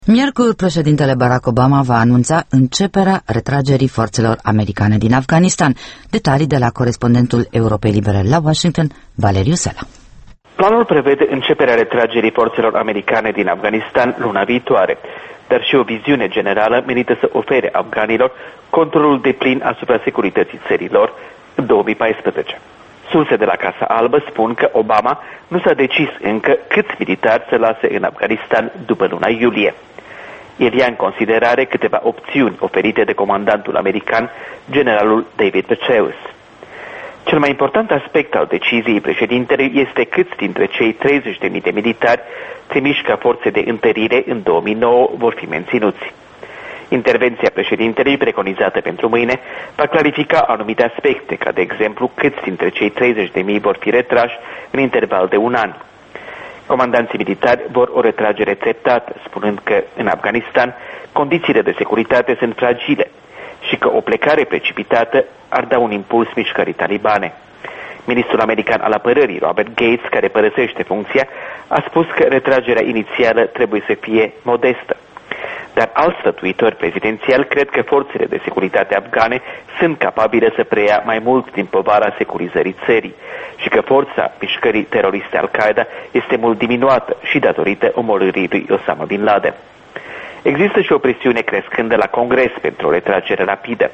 Miercuri, președintele Barack Obama va anunța începerea retragerii forțelor americane din Afganistan. Detalii de la corespondentul Europei Libere la Washington, Valeriu Sela. Planul prevede începerea retragerii forțelor americane din Afganistan luna viitoare, dar și o viziune generală menită să ofere afganilor controlul deplin asupra securității țărilor în 2014. Surse de la Casa Albă spun că Obama nu s-a decis încă câți militari să lase în Afganistan după luna iulie. El ia în considerare câteva opțiuni oferite de comandantul american, generalul David Petraeus. Cel mai important aspect al deciziei președintelui este câți dintre cei 30.000 de militari trimiși ca forțe de întărire în 2009 vor fi menținuți. Intervenția președintelui, preconizată pentru mâine, va clarifica anumite aspecte, ca de exemplu câți dintre cei 30.000 vor fi retrași în interval de un an. Comandanții militari vor o retragere treptată, spunând că în Afganistan condițiile de securitate sunt fragile și că o plecare precipitată ar da un impuls mișcării talibane. Ministrul american al apărării, Robert Gates, care părăsește funcția, a spus că retragerea inițială trebuie să fie modestă. Dar alți sfătuitori prezidențiali cred că forțele de securitate afgane sunt capabile să preia mai mult din povara securizării țării și că forța mișcării teroriste Al-Qaeda este mult diminuată și datorită omorârii lui Osama Bin Laden. Există și o presiune crescândă la Congres pentru o retragere rapidă.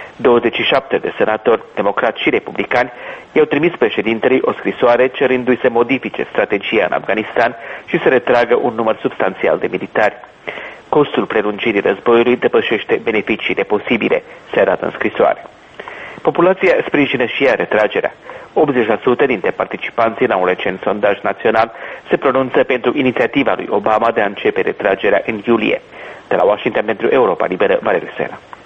27 de senatori, democrați și republicani, i-au trimis președintelui o scrisoare cerându-i să modifice strategia în Afganistan și să retragă un număr substanțial de militari. Costul prelungirii războiului depășește beneficiile posibile, se arată în scrisoare. Populația sprijină și ea retragerea. 80% dintre participanții la un recent sondaj național se pronunță pentru inițiativa lui Obama de a începe retragerea în iulie. De la Washington pentru Europa Liberă, Valeriu Sela.